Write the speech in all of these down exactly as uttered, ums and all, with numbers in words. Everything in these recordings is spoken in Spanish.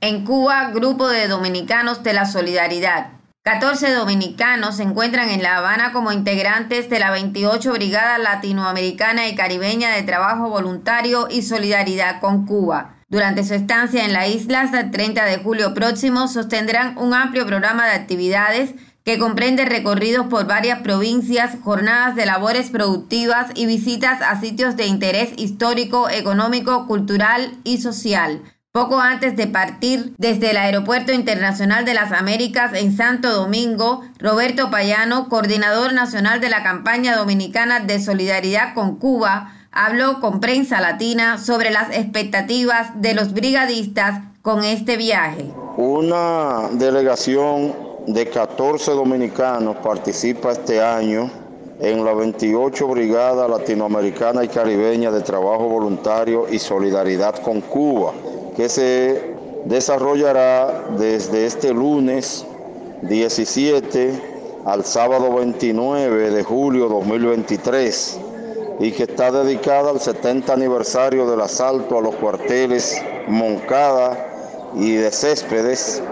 En Cuba, grupo de dominicanos de la solidaridad. catorce dominicanos se encuentran en La Habana como integrantes de la veintiocho Brigada Latinoamericana y Caribeña de Trabajo Voluntario y Solidaridad con Cuba. Durante su estancia en la isla hasta el treinta de julio próximo sostendrán un amplio programa de actividades que comprende recorridos por varias provincias, jornadas de labores productivas y visitas a sitios de interés histórico, económico, cultural y social. Poco antes de partir desde el Aeropuerto Internacional de las Américas en Santo Domingo, Roberto Payano, coordinador nacional de la campaña dominicana de solidaridad con Cuba, habló con Prensa Latina sobre las expectativas de los brigadistas con este viaje. Una delegación de catorce dominicanos participa este año en la veintiocho Brigada Latinoamericana y Caribeña de Trabajo Voluntario y Solidaridad con Cuba, que se desarrollará desde este lunes diecisiete al sábado veintinueve de julio de dos mil veintitrés y que está dedicada al setenta aniversario del asalto a los cuarteles Moncada y de Céspedes,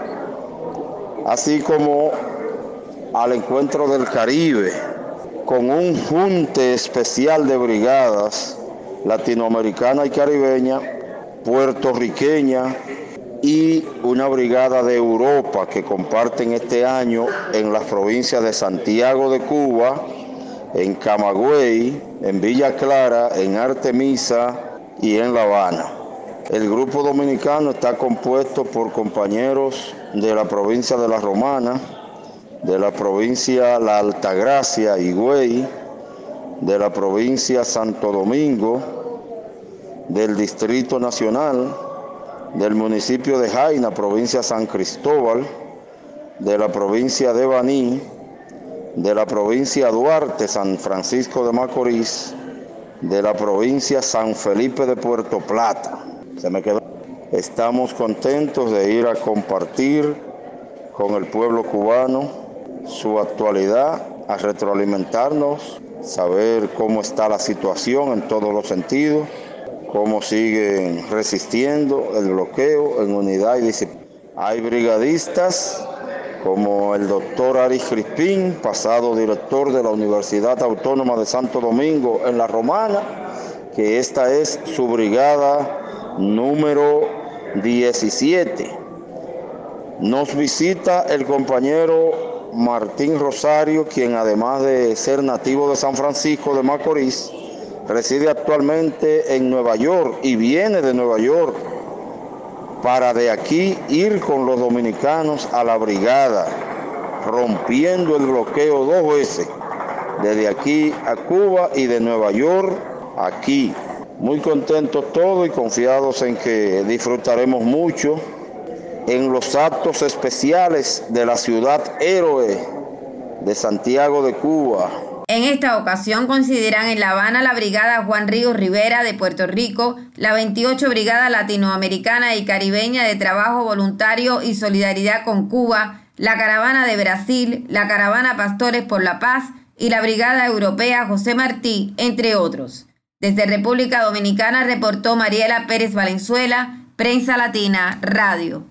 así como al Encuentro del Caribe, con un junte especial de brigadas latinoamericana y caribeña, puertorriqueña y una brigada de Europa que comparten este año en las provincias de Santiago de Cuba, en Camagüey, en Villa Clara, en Artemisa y en La Habana. El grupo dominicano está compuesto por compañeros de la provincia de La Romana, de la provincia La Altagracia, Higüey, de la provincia Santo Domingo, del Distrito Nacional, del municipio de Jaina, provincia San Cristóbal, de la provincia de Baní, de la provincia Duarte, San Francisco de Macorís, de la provincia San Felipe de Puerto Plata. Se me quedó. Estamos contentos de ir a compartir con el pueblo cubano su actualidad, a retroalimentarnos, saber cómo está la situación en todos los sentidos, cómo siguen resistiendo el bloqueo en unidad y disciplina. Hay brigadistas como el doctor Aris Crispín, pasado director de la Universidad Autónoma de Santo Domingo en La Romana, que esta es su brigada número diecisiete. Nos visita el compañero Martín Rosario, quien además de ser nativo de San Francisco de Macorís, reside actualmente en Nueva York y viene de Nueva York para de aquí ir con los dominicanos a la brigada, rompiendo el bloqueo dos veces, desde aquí a Cuba y de Nueva York aquí. Muy contentos todos y confiados en que disfrutaremos mucho en los actos especiales de la ciudad héroe de Santiago de Cuba. En esta ocasión coincidirán en La Habana la Brigada Juan Ríos Rivera de Puerto Rico, la veintiocho Brigada Latinoamericana y Caribeña de Trabajo Voluntario y Solidaridad con Cuba, la Caravana de Brasil, la Caravana Pastores por la Paz y la Brigada Europea José Martí, entre otros. Desde República Dominicana reportó Mariela Pérez Valenzuela, Prensa Latina Radio.